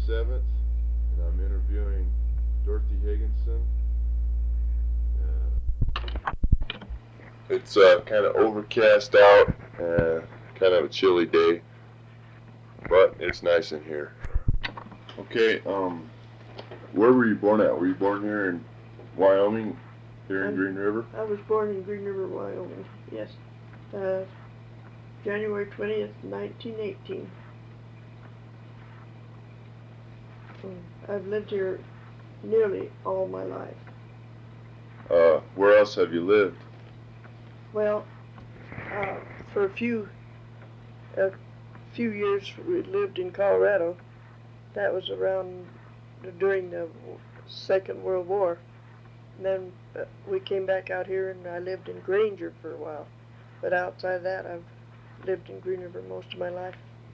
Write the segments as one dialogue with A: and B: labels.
A: 7th, and I'm interviewing Dorothy Higginson. It's kind of overcast out, kind of a chilly day, but it's nice in here. Okay, where were you born at? Were you born here in Wyoming, here in Green River?
B: I was born in Green River, Wyoming, yes. January 20th, 1918. I've lived here nearly all my life.
A: Where else have you lived?
B: Well, for a few years we lived in Colorado. That was around during the Second World War. And then we came back out here, and I lived in Granger for a while. But outside of that, I've lived in Green River most of my life.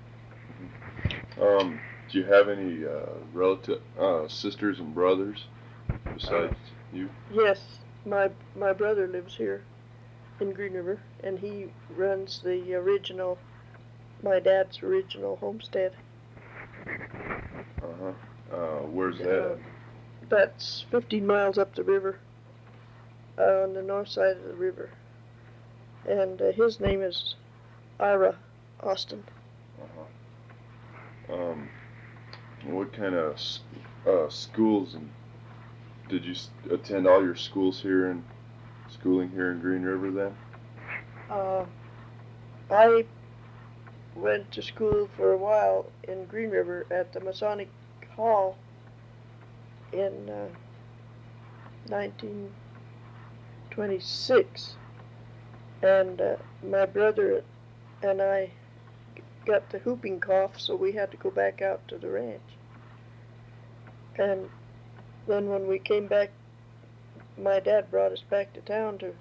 A: Do you have any relative sisters and brothers besides you?
B: Yes, my brother lives here in Green River, and he runs my dad's original homestead.
A: Where's that?
B: That's 15 miles up the river, on the north side of the river. And his name is Ira Austin.
A: What kind of schools did you attend? All your schooling here in Green River then?
B: I went to school for a while in Green River at the Masonic Hall in 1926, and my brother and I got the whooping cough, so we had to go back out to the ranch. And then when we came back, my dad brought us back to town to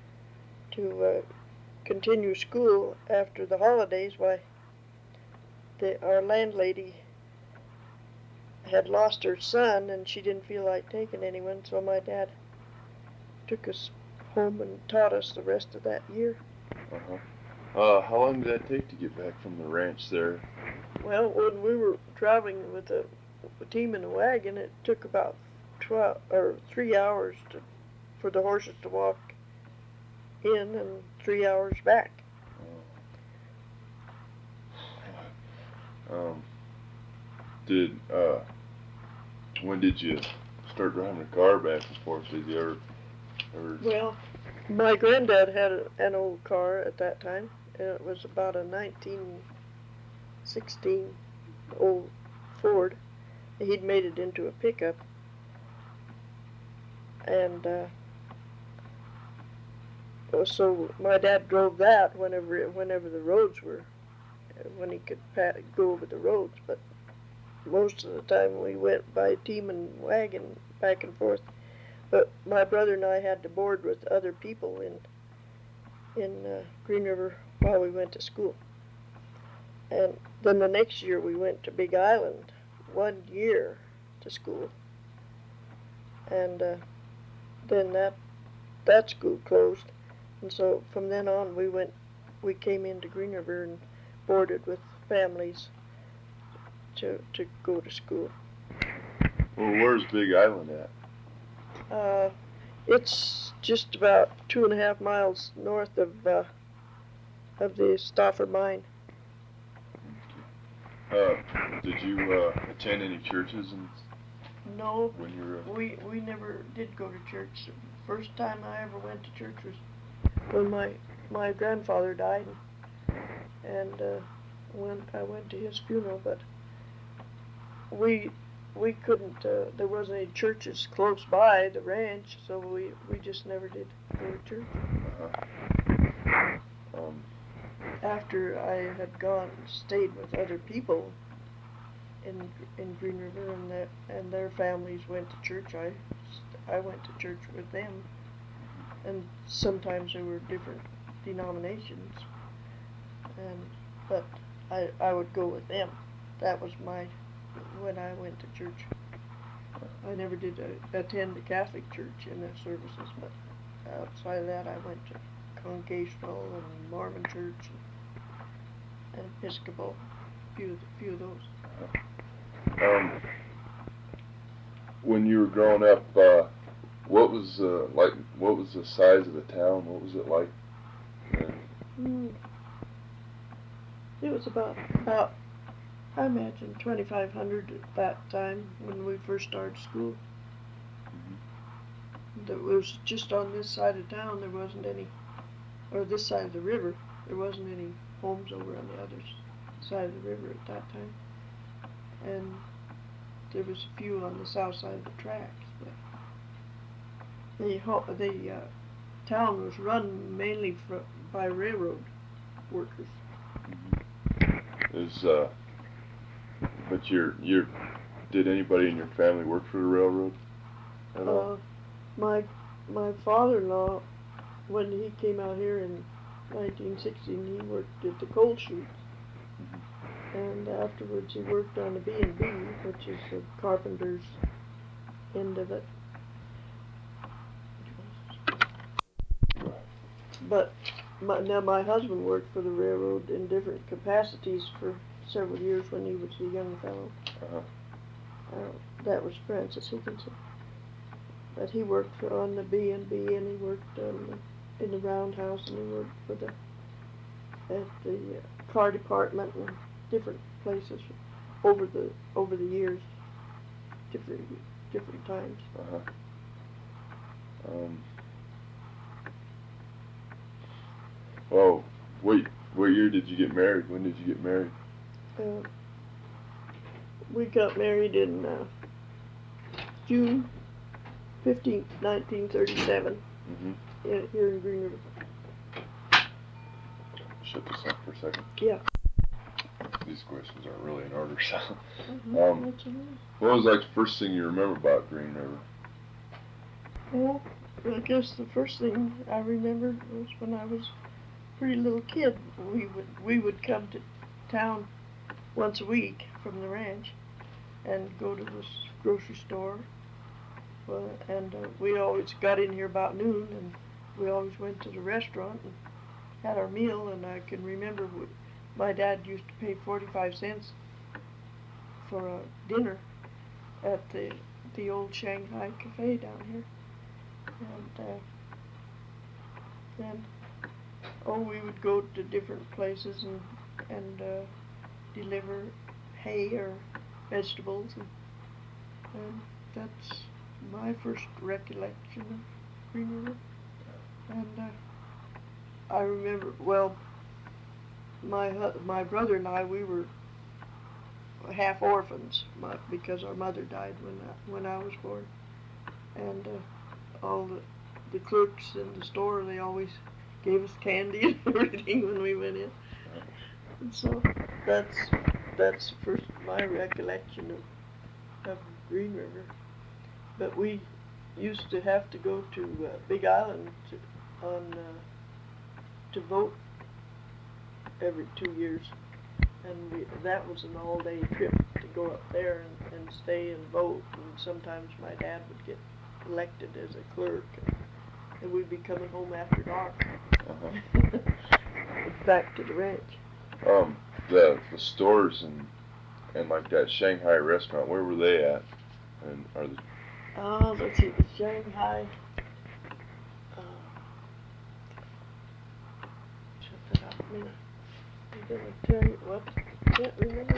B: continue school after the holidays. Why, our landlady had lost her son, and she didn't feel like taking anyone, so my dad took us home and taught us the rest of that year.
A: How long did that take to get back from the ranch there?
B: Well, when we were traveling with a team in a wagon, it took about 3 hours for the horses to walk in and 3 hours back.
A: When did you start driving a car back and forth? Did you ever?
B: Well, my granddad had an old car at that time. It was about a 1916 old Ford. He'd made it into a pickup, and so my dad drove that whenever the roads were, when he could go over the roads. But most of the time we went by team and wagon back and forth. But my brother and I had to board with other people in Green River while we went to school. And then the next year we went to Big Island 1 year to school. And then that school closed. And so from then on we came into Green River and boarded with families to go to school.
A: Well, where's Big Island at?
B: It's just about 2.5 miles north of the Stauffer mine.
A: Did you attend any churches?
B: No,
A: when you were...
B: we never did go to church. The first time I ever went to church was when my grandfather died, and when I went to his funeral. But we couldn't, there wasn't any churches close by the ranch, so we just never did go to church. After I had stayed with other people in Green River, and their families went to church, I went to church with them, and sometimes there were different denominations, but I would go with them. That was when I went to church. I never did attend the Catholic church in their services, but outside of that I went to Congregational and Mormon church and Episcopal, few of those.
A: When you were growing up, what was like? What was the size of the town? What was it like?
B: It was about I imagine 2,500 at that time when we first started school. That was just on this side of town. There wasn't any, or this side of the river. There wasn't any homes over on the other side of the river at that time, and there was a few on the south side of the tracks. But the town was run mainly by railroad workers.
A: But did anybody in your family work for the railroad at all?
B: My father-in-law, when he came out here in 1916, he worked at the coal chutes. And afterwards he worked on the B&B, which is the carpenter's end of it. But my husband worked for the railroad in different capacities for several years when he was a young fellow. That was Francis Higginson. But he worked on the B&B, and he worked in the roundhouse, and he worked at the car department and different places over the years, different times.
A: Well, what year did you get married? When did you get married?
B: We got married in June 15th, 1937, here in Green River.
A: Shut this up for a second.
B: Yeah.
A: These questions aren't really in order, so. What was like the first thing you remember about Green River?
B: Well, I guess the first thing I remembered was when I was a pretty little kid. We would come to town once a week from the ranch and go to this grocery store. And we always got in here about noon, and we always went to the restaurant and had our meal. And I can remember my dad used to pay 45 cents for a dinner at the old Shanghai Cafe down here. And then we would go to different places and deliver hay or vegetables, and that's my first recollection of Green River. And I remember, well, my brother and I, we were half orphans because our mother died when I was born. And all the clerks in the store, they always gave us candy and everything when we went in. And so that's first my recollection of Green River. But we used to have to go to Big Island to vote every 2 years, and that was an all-day trip to go up there and stay and vote. And sometimes my dad would get elected as a clerk, and we'd be coming home after dark, back to the ranch.
A: The stores and like that Shanghai restaurant, where were they at? And are they?
B: Let's see, the Shanghai. Shut that up a minute. I'm gonna tell you what. Can't remember.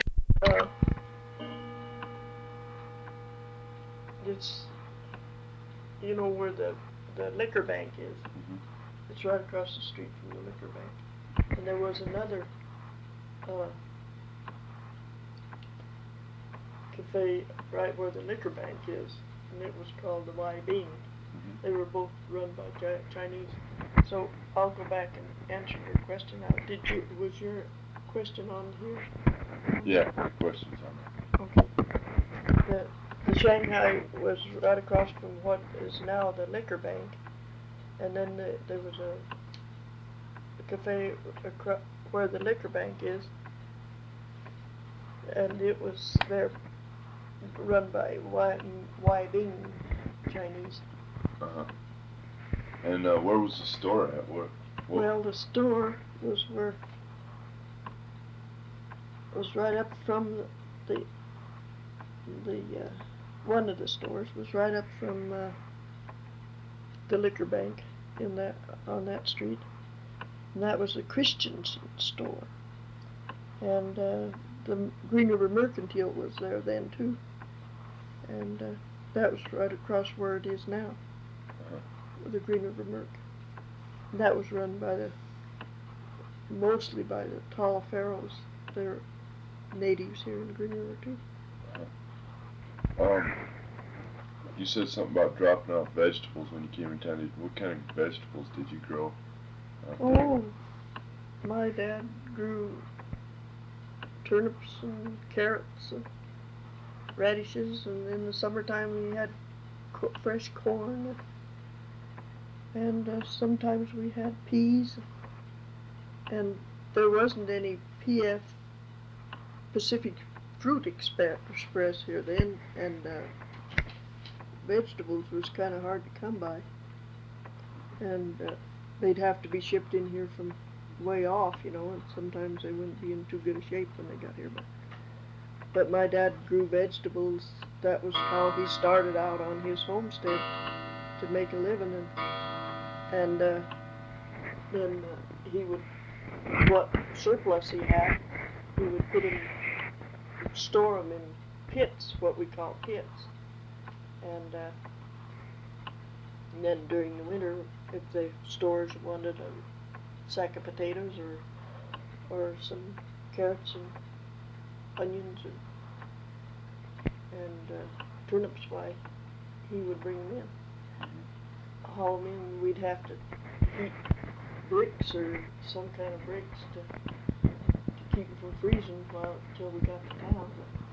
B: It's, you know where the liquor bank is. It's right across the street from the liquor bank. And there was another cafe right where the liquor bank is, and it was called the Y Bean. They were both run by Chinese. So I'll go back and answer your question now. Was your question on here?
A: Yeah, the question's on there.
B: Okay. The Shanghai was right across from what is now the liquor bank, and then there was a cafe where the liquor bank is, and it was there run by Y Bing Chinese.
A: And where was the store at?
B: Well, the store was right up from the the one of the stores was right up from the liquor bank in that on that street, and that was the Christensen store. And the Green River Mercantile was there then too, and that was right across where it is now, the Green River Merc. And that was run by mostly by the Talaferros. They're natives here in Green River too.
A: You said something about dropping off vegetables when you came in town. What kind of vegetables did you grow?
B: Oh, my dad grew turnips and carrots and radishes, and in the summertime we had fresh corn, and sometimes we had peas, and there wasn't any PF Pacific Fruit Express here then, and vegetables was kind of hard to come by, and they'd have to be shipped in here from way off, you know, and sometimes they wouldn't be in too good a shape when they got here. But my dad grew vegetables. That was how he started out on his homestead to make a living, and then he would, what surplus he had, he would store them in pits, what we call pits. And then during the winter, if the stores wanted a sack of potatoes or some carrots and onions and turnips, why, he would bring them in. Haul them in. We'd have to heat bricks or some kind of bricks to keep them from freezing until we got to town.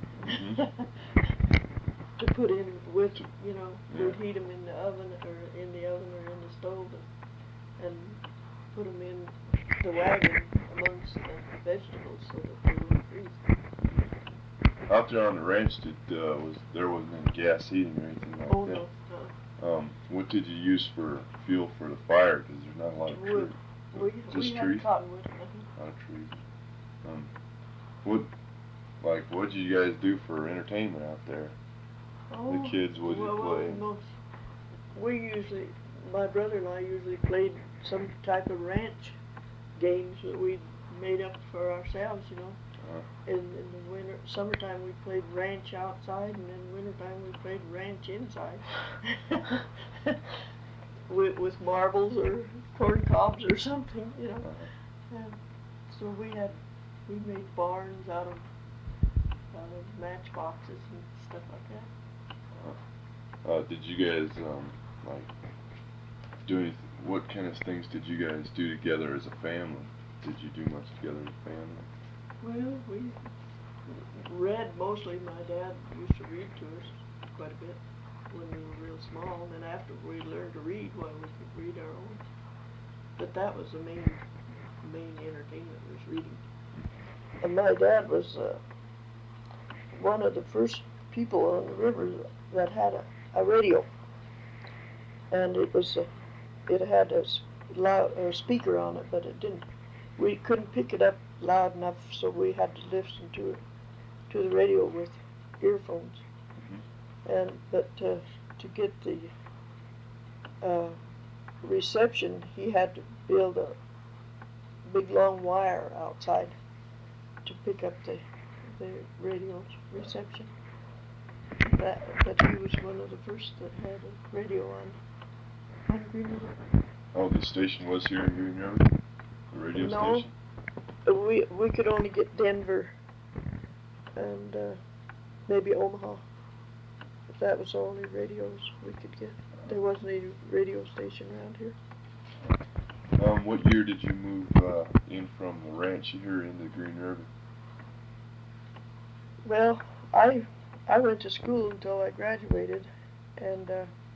B: To put in with, you know, we'd heat them in the oven or in the stove and put them in the wagon amongst the vegetables so that they wouldn't freeze.
A: Out there on the ranch, there wasn't any gas heating or anything like that?
B: Oh, no.
A: What did you use for fuel for the fire? Because there's not a lot of
B: wood.
A: Just
B: we
A: trees?
B: had cottonwood.
A: A lot of trees. What did you guys do for entertainment out there? The kids, what did you play? My brother and I usually played some type of ranch games that we made up for ourselves, you know. In the summertime we played ranch outside, and in wintertime we played ranch inside. with marbles or corn cobs or something, you know. And so we made barns out of matchboxes and stuff like that. Did you guys what kind of things did you guys do together as a family? Did you do much together as a family?
B: Well, we read mostly. My dad used to read to us quite a bit when we were real small, and then after we learned to read, well, we could read our own. But that was the main entertainment, was reading. And my dad was one of the first people on the river that had a radio, and it had a speaker on it, but we couldn't pick it up loud enough, so we had to listen to the radio with earphones. But to get the reception, he had to build a big long wire outside to pick up the radio's reception. But he was one of the first that had a radio on Green River.
A: Oh, the station was here in Green River? The radio station?
B: No, we could only get Denver and maybe Omaha. If that was the only radios we could get. There wasn't any radio station around here.
A: What year did you move in from the ranch here into Green River?
B: Well, I went to school until I graduated, and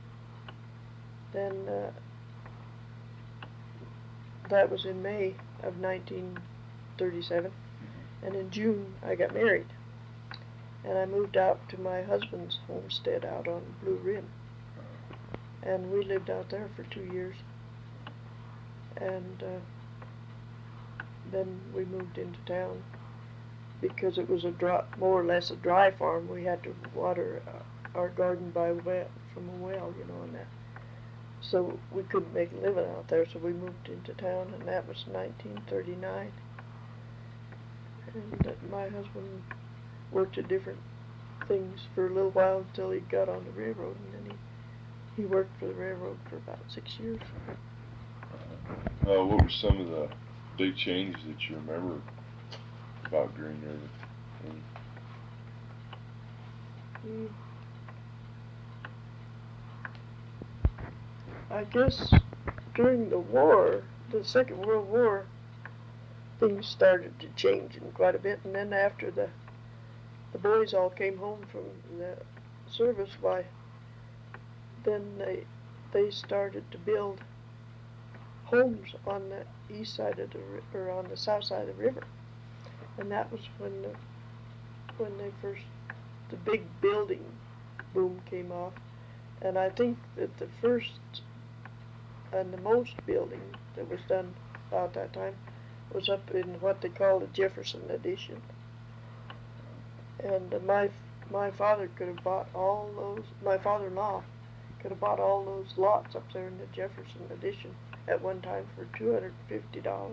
B: then that was in May of 1937, and in June I got married, and I moved out to my husband's homestead out on Blue Rim, and we lived out there for 2 years, and then we moved into town because it was more or less a dry farm. We had to water our garden by from a well, and that. So we couldn't make a living out there, so we moved into town, and that was 1939. And my husband worked at different things for a little while until he got on the railroad, and then he worked for the railroad for about 6 years.
A: What were some of the big changes that you remember about Green River?
B: I guess during the war, the Second World War, things started to change quite a bit, and then after the boys all came home from the service, why, then they started to build homes on the east side of or on the south side of the river, and that was when the big building boom came off, and I think that the first and the most building that was done about that time was up in what they call the Jefferson Addition. And my father could have bought all those, my father-in-law could have bought all those lots up there in the Jefferson Addition at one time for $250.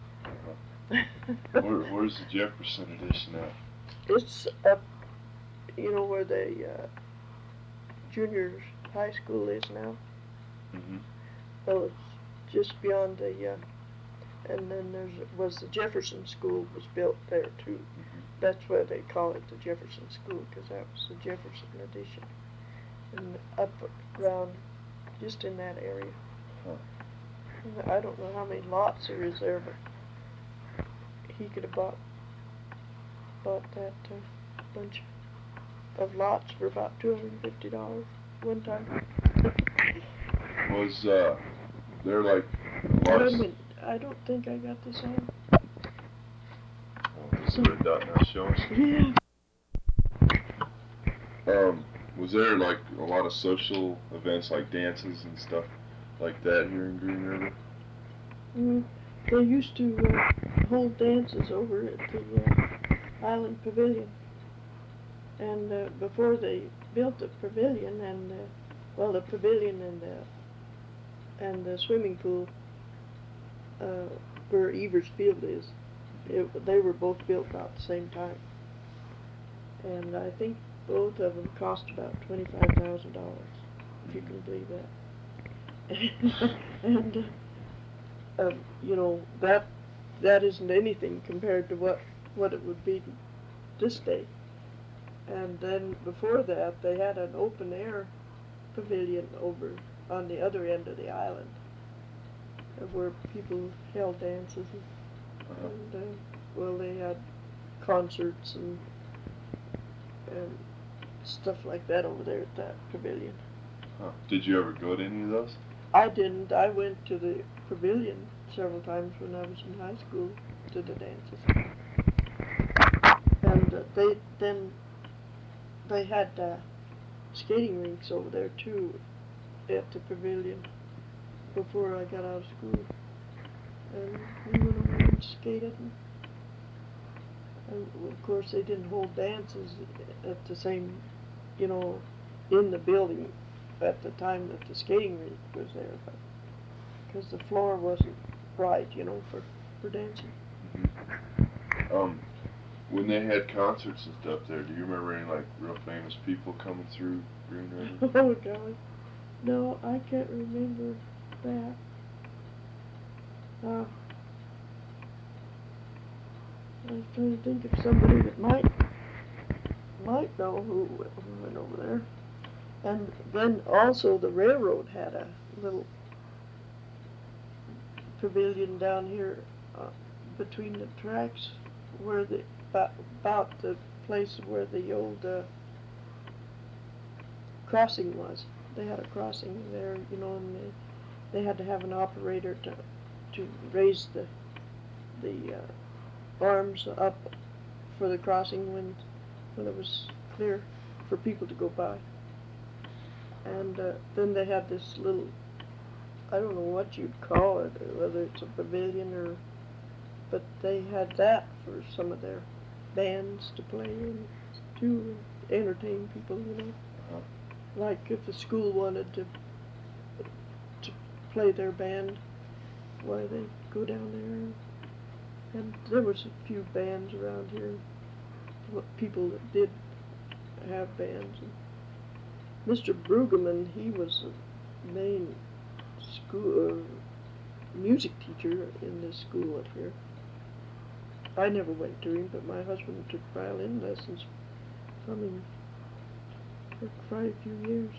A: Where's the Jefferson Addition at?
B: It's up, where the junior high school is now.
A: Mm-hmm.
B: Well, it's just beyond and then was the Jefferson School was built there too.
A: Mm-hmm.
B: That's why they call it the Jefferson School, because that was the Jefferson Addition. And up around, just in that area.
A: Huh.
B: I don't know how many lots there is there, but he could have bought that bunch of lots for about $250 one time.
A: Was there like lots?
B: I don't think I got this on.
A: This is a red dot now showing.
B: Yeah.
A: Was there like a lot of social events like dances and stuff like that here in Green River?
B: They used to hold dances over at the Island Pavilion, and before they built the pavilion the pavilion and the swimming pool where Evers Field is, they were both built about the same time, and I think both of them cost about $25,000, if you can believe that. And that isn't anything compared to what it would be this day. And then before that, they had an open air pavilion over on the other end of the island, where people held dances and they had concerts and stuff like that over there at that pavilion.
A: Huh. Did you ever go to any of those?
B: I didn't. I went to the pavilion several times when I was in high school to the dances. And they had skating rinks over there too at the pavilion before I got out of school. And we went over and skated. And of course, they didn't hold dances at the same, in the building at the time that the skating rink was there, but because the floor wasn't right, for dancing.
A: Mm-hmm. When they had concerts and stuff there, do you remember any like real famous people coming through Green River?
B: Oh God, no, I can't remember that. I was trying to think of somebody that might know who went over there. And then also the railroad had a little pavilion down here between the tracks, where about the place where the old crossing was. They had a crossing there, and they had to have an operator to raise the arms up for the crossing when it was clear for people to go by. And then they had this little, I don't know what you'd call it, whether it's a pavilion but they had that for some of their bands to play and to entertain people, you know. Like if the school wanted to play their band, why they go down there. And there was a few bands around here, people that did have bands. And Mr. Brueggemann, he was the main school music teacher in this school up here. I never went to him, but my husband took violin lessons from him for quite a few years.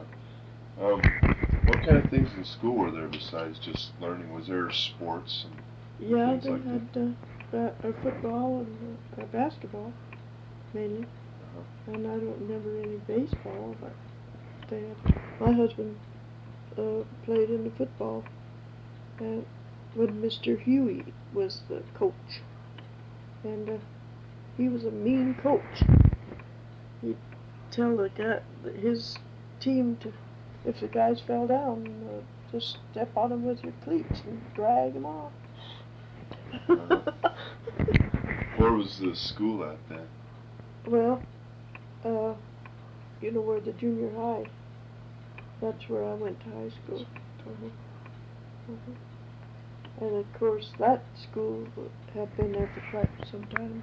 A: What kind of things in school were there besides just learning? Was there sports? And
B: Yeah,
A: things
B: they
A: like
B: had football and basketball, mainly. And I don't remember any baseball, but they had. My husband played in the football when Mr. Huey was the coach. And he was a mean coach. He'd tell his team to, if the guys fell down, just step on them with your cleats and drag them off.
A: Where was the school at then?
B: Well, you know where the junior high, that's where I went to high school. And of course that school had been there for quite some time.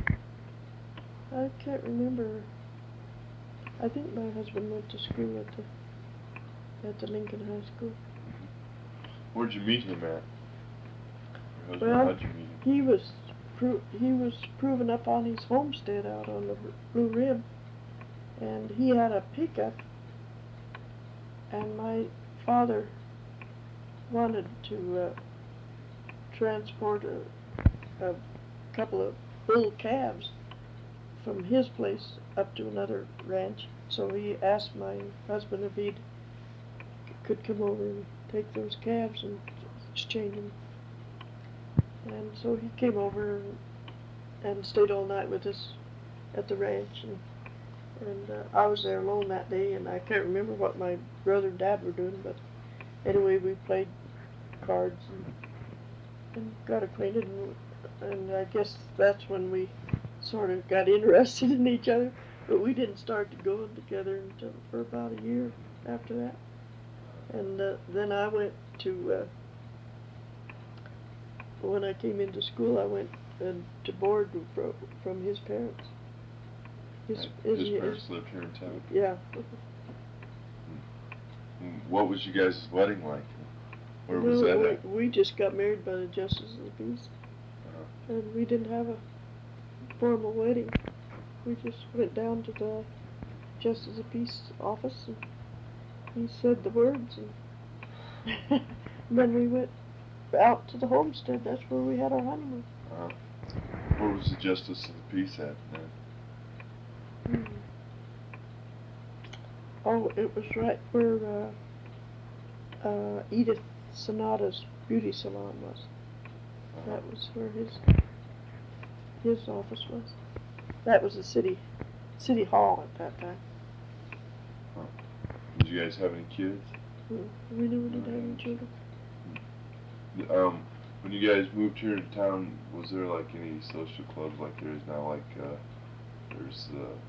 B: I can't remember. I think my husband went to school at the Lincoln High School.
A: Where'd you meet him at? Your husband,
B: Well,
A: how'd you meet him?
B: he was proving up on his homestead out on the Blue Rib, and he had a pickup, and my father wanted to transport a couple of bull calves from his place up to another ranch. So he asked my husband if he could come over and take those calves and exchange them. And so he came over and stayed all night with us at the ranch. And I was there alone that day, and I can't remember what my brother and dad were doing, but anyway, we played cards and got acquainted, and I guess that's when we sort of got interested in each other, but we didn't start to go together until for about a year after that. And then I went to, when I came into school, I went to board from his parents.
A: His parents lived here in town?
B: Yeah.
A: What was you guys' wedding like? Where was that at?
B: We just got married by the Justice of the Peace. And we didn't have a formal wedding. We just went down to the Justice of the Peace office, and he said the words, and then we went out to the homestead. That's where we had our honeymoon.
A: Where was the Justice of the Peace at then?
B: Oh, it was right where Edith Sonata's beauty salon was. That was where his office was. That was the city hall at that time.
A: Did you guys have any kids?
B: We never did have any children.
A: When you guys moved here to town, was there like any social clubs like there is now? Like there's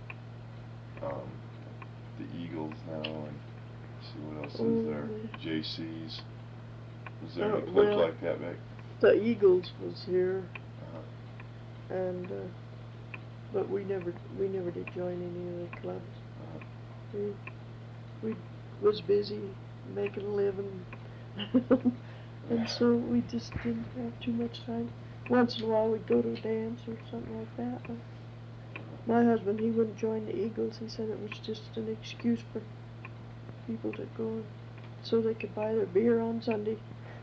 A: the Eagles now, and let's see what else is there? JC's. Was there any clubs like that back?
B: The Eagles was here, and but we never did join any of the clubs. We was busy making a living, and so we just didn't have too much time. Once in a while we'd go to a dance or something like that. But my husband, he wouldn't join the Eagles. He said it was just an excuse for people to go so they could buy their beer on Sunday.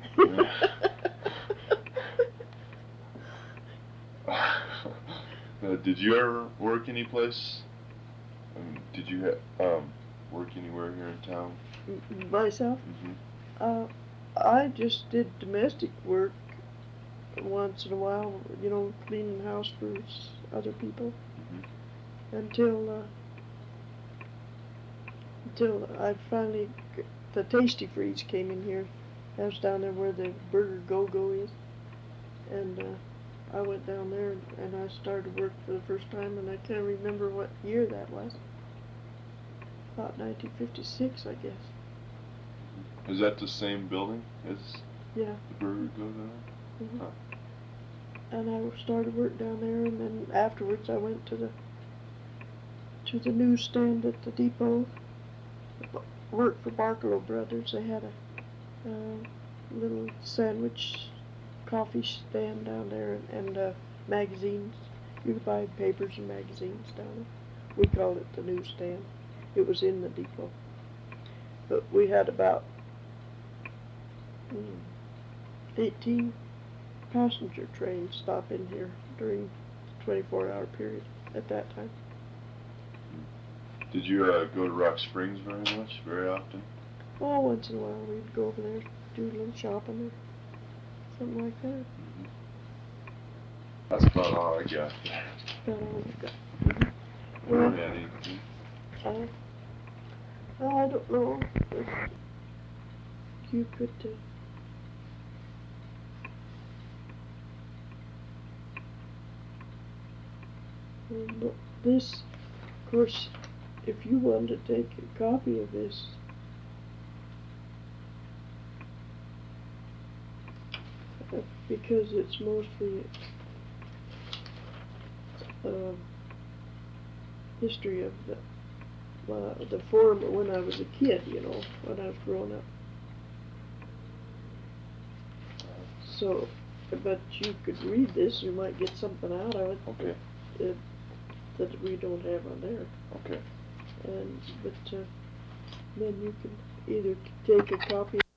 A: Did you ever work any place? Did you work anywhere here in town?
B: Myself?
A: Mm-hmm.
B: I just did domestic work once in a while, you know, cleaning house for other people, until I finally, the Tasty Freeze came in here. I was down there where the Burger Go-Go is, and I went down there and I started work for the first time, and I can't remember what year that was. About 1956, I guess.
A: Is that the same building as
B: Yeah.
A: the brewery goes on?
B: Mhm.
A: Huh.
B: And I started work down there, and then afterwards I went to the newsstand at the depot. Worked for Barkalow Brothers. They had a little sandwich, coffee stand down there, and magazines. You could buy papers and magazines down there. We called it the newsstand. It was in the depot. But we had about 18 passenger trains stop in here during the 24-hour period at that time.
A: Did you go to Rock Springs very often?
B: Oh, once in a while we'd go over there, do a little shopping or something like that.
A: Mm-hmm. That's about all I got.
B: About all we've got.
A: You don't have anything?
B: I don't know if you could but this, of course, if you wanted to take a copy of this, because it's mostly history of the form when I was a kid, you know, when I was growing up. So, but you could read this, you might get something out of it.
A: Okay.
B: That we don't have on there.
A: Okay.
B: But then you can either take a copy